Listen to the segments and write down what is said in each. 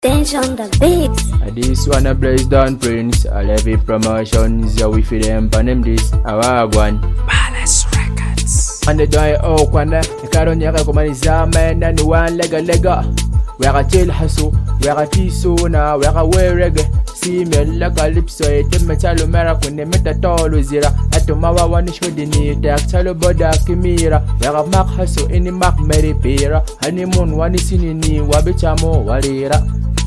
Dance on the beats. This one a Blaze Down Prince. I love it promotions. Yeah, we feel them pan them this. One. Palace Records. And the die oh kwana. Ikaron yaka kumaliza man and one lega. Where chill hasu. Where tiso na. Where wear reggae. See me like a lipso. It me tell mera kune meta tolo zira. Ato mawa wani shodi ni. Tak talo boda kimira. Where mak hasu ini mak meri pira. Honeymoon wani sini ni. Wabichamo warira.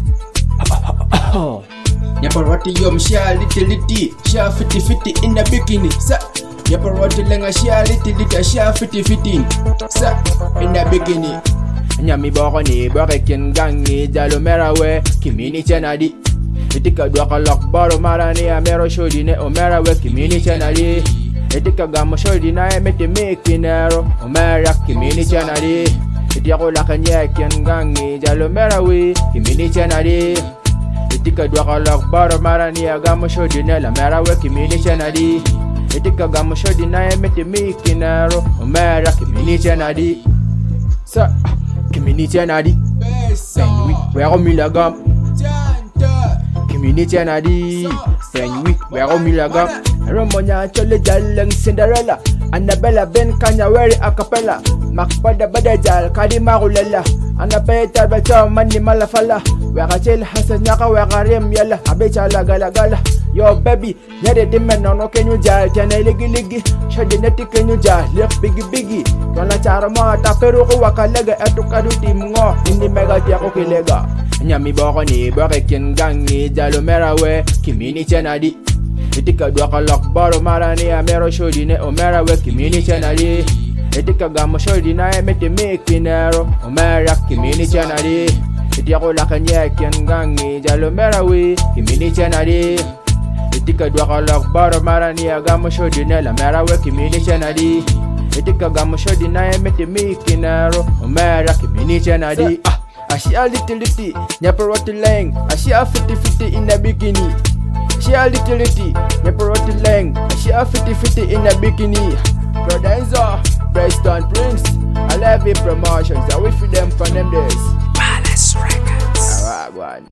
Nyaparwati yom shia litty shia fiti in the bikini sa Nyaparwati lenga shia litty shia fiti sa in the bikini Nyami boko ni boko kin gangi jalo merawe kimini chenadi Etika dwaka lok baro marani amero shodi ne omera we kimini chenadi Etika gamo shodi na emete mekinero omera kimini chenadi Etiako lakanye kin gangi jalo merawe kimini chenadi Etika dwaka lok baro marani agamo shodi ne la merawe kimini chenadi Etika gamo shodi na emete mekinero omera kimini chenadi Sa kimini chenadi Penwi wero milagam Kimini chenadi Penwi wero milagam Romonya chole jalang Cinderella Annabella Ben Kanya weri acapella Makpada bada jal kadi marulela Annabella bacha mani malafala Wera chel hasan nyaka wera rem yala Abecha la gala Yo baby nyade dimen nono kenyu jal Tiana ligi Shadi neti kenyu jal Lek bigi Tona chara mo takeru ko wakalega Etu kadu timngo Indi mega tiako kilega Nyami boko ni boko kin gangi Jalo merawe kimini chenadi Etika dwaka lok baro marani amero shodi ne omera we kimini chenadi Etika gamo shodi na emete mekinero omera kimini chenadi Etiako lakanye kin gangi jalo mera we kimini chenadi Etika dwaka lok baro marani agamo shodi ne la mera we kimini chenadi Etika gamo shodi na emete mekinero omera kimini chenadi Ashi a little nyaparoti lang Ashi a fiti in the bikini She a little nyaparoti lang She a fiti in the bikini Prodenza, Blaze Down Prince I love it promotions I wish for them for them days Palace Records. Alright, one.